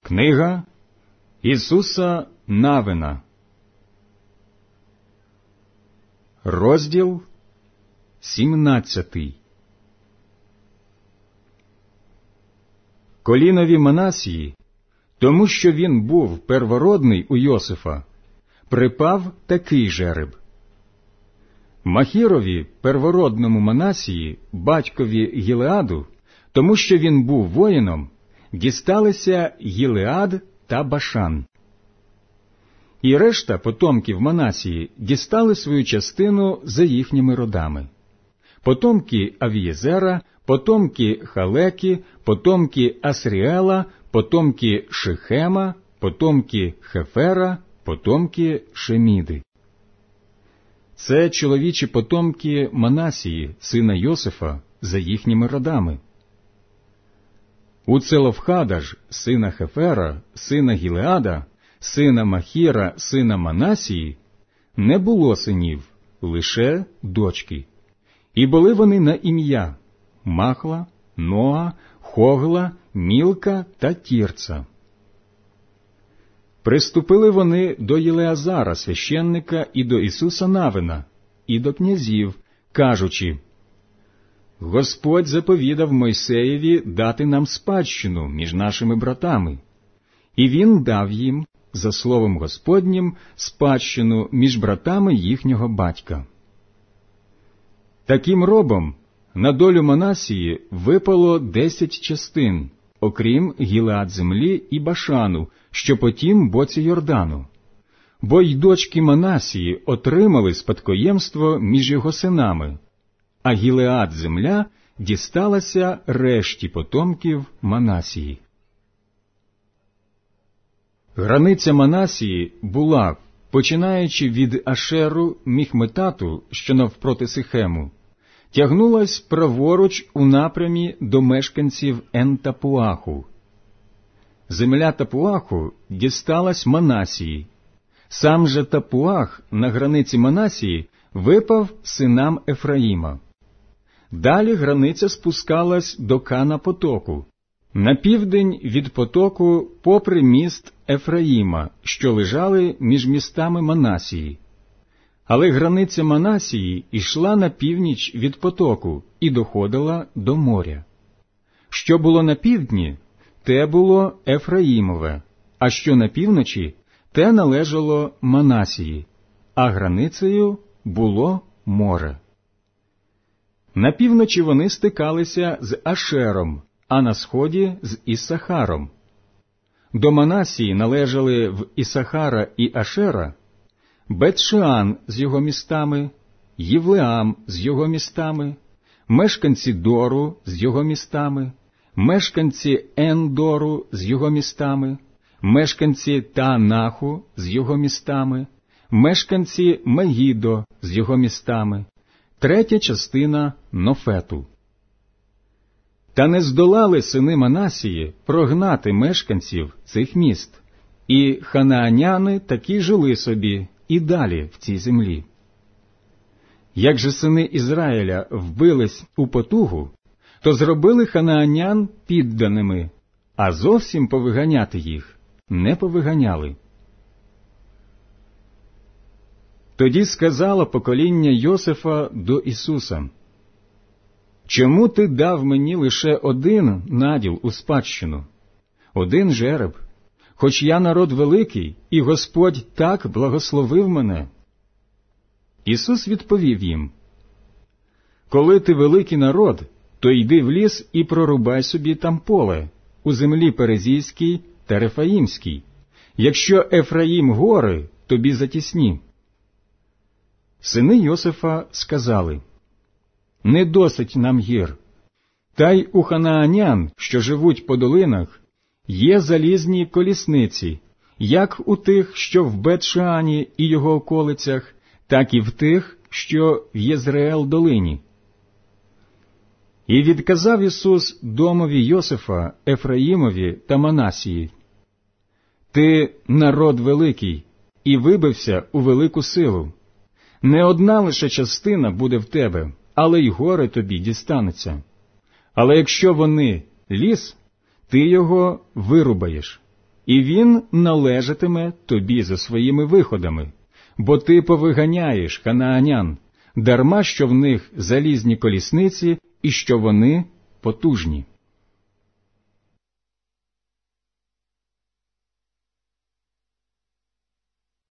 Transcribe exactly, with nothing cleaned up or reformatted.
Книга Ісуса Навина, розділ сімнадцятий. Колінові Манасії, тому що він був первородний у Йосифа, припав такий жереб. Махірові, первородному Манасії, батькові Гілеаду, тому що він був воїном, дісталися Гілеад та Башан. І решта потомків Манасії дістали свою частину за їхніми родами. Потомки Авієзера, потомки Халекі, потомки Асріела, потомки Шихема, потомки Хефера, потомки Шеміди. Це чоловічі потомки Манасії, сина Йосифа, за їхніми родами. У Целофхада ж, сина Хефера, сина Гілеада, сина Махіра, сина Манасії, не було синів, лише дочки. І були вони на ім'я Махла, Ноа, Хогла, Мілка та Тірца. Приступили вони до Єлеазара, священника, і до Ісуса Навина, і до князів, кажучи: «Господь заповідав Мойсеєві дати нам спадщину між нашими братами, і він дав їм, за словом Господнім, спадщину між братами їхнього батька». Таким робом на долю Манасії випало десять частин, окрім Гілеад землі і Башану, що по тім боці Йордану. Бо й дочки Манасії отримали спадкоємство між його синами, а Гілеад земля дісталася решті потомків Манасії. Границя Манасії була, починаючи від Ашеру Міхметату, що навпроти Сихему, тягнулась праворуч у напрямі до мешканців Ен-Тапуаху. Земля Тапуаху дісталась Манасії. Сам же Тапуах на границі Манасії випав синам Ефраїма. Далі границя спускалась до Кана потоку, на південь від потоку попри міст Ефраїма, що лежали між містами Манасії. Але границя Манасії йшла на північ від потоку і доходила до моря. Що було на півдні, те було Ефраїмове, а що на півночі, те належало Манасії, а границею було море. На півночі вони стикалися з Ашером, а на сході з Іссахаром. До Манасії належали в Іссахара і Ашера Бет-Шеан з його містами, Євлеам з його містами, мешканці Дору з його містами, мешканці Ен-Дору з його містами, мешканці Таанаху з його містами, мешканці Мегідо з його містами, третя частина Нофету. Та не здолали сини Манасії прогнати мешканців цих міст, і ханааняни таки жили собі і далі в цій землі. Як же сини Ізраїля вбились у потугу, то зробили ханаанян підданими, а зовсім повиганяти їх не повиганяли. Тоді сказало покоління Йосифа до Ісуса: «Чому ти дав мені лише один наділ у спадщину, один жереб, хоч я народ великий, і Господь так благословив мене?» Ісус відповів їм: «Коли ти великий народ, то йди в ліс і прорубай собі там поле, у землі Перезійській та Рефаїмській, якщо Ефраїм гори тобі затісні». Сини Йосифа сказали: «Не досить нам гір, та й у ханаанян, що живуть по долинах, є залізні колісниці, як у тих, що в Бет-Шеані і його околицях, так і в тих, що в Єзреел-долині». І відказав Ісус домові Йосифа, Ефраїмові та Манасії: «Ти народ великий, і вибився у велику силу. Не одна лише частина буде в тебе, але й гори тобі дістанеться. Але якщо вони ліс, ти його вирубаєш. і він належатиме тобі за своїми виходами, бо ти повиганяєш ханаанян, дарма що в них залізні колісниці і що вони потужні.